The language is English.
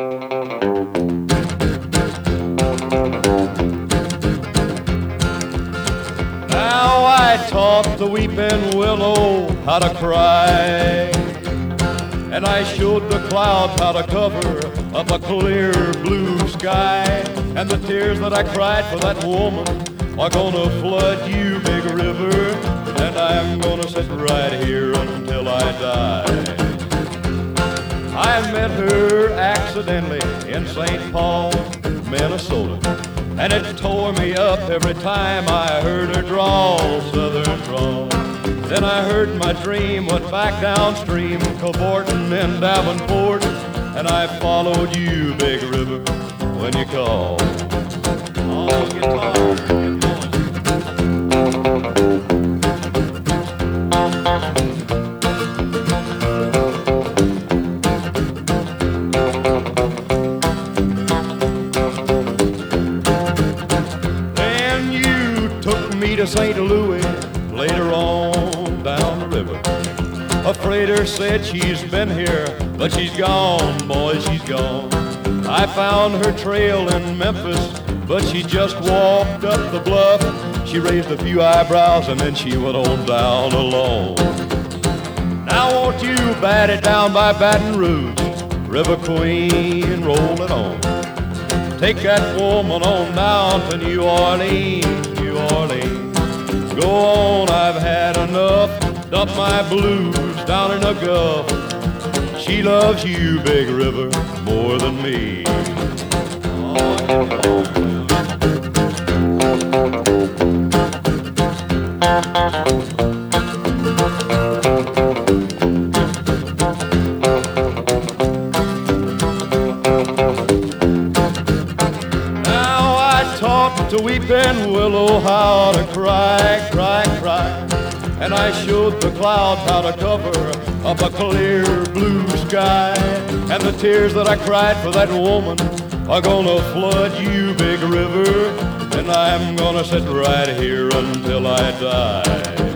Now I taught the weeping willow how to cry, and I showed the clouds how to cover up a clear blue sky. And the tears that I cried for that woman are gonna flood you, big river, and I'm gonna sit right here until I die. I met her accidentally in St. Paul, Minnesota, and it tore me up every time I heard her drawl, southern drawl. Then I heard my dream went back downstream, cavorting in Davenport, and I followed you, big river, when you called. Oh, guitar, get going. Then you took me to St. Louis later on down the river. A freighter said she's been here, but she's gone, boy, she's gone. I found her trail in Memphis, but she just walked up the bluff. She raised a few eyebrows and then she went on down alone. Now won't you bat it down by Baton Rouge, River Queen, roll it on. Take that woman on down to New Orleans, New Orleans. Go on, I've had enough. Dump my blues down in the Gulf. She loves you, big river, more than me. Now I taught the weeping willow how to cry, cry, cry. And I showed the clouds how to cover up a clear blue sky. And the tears that I cried for that woman are gonna flood you, big river, and I'm gonna sit right here until I die.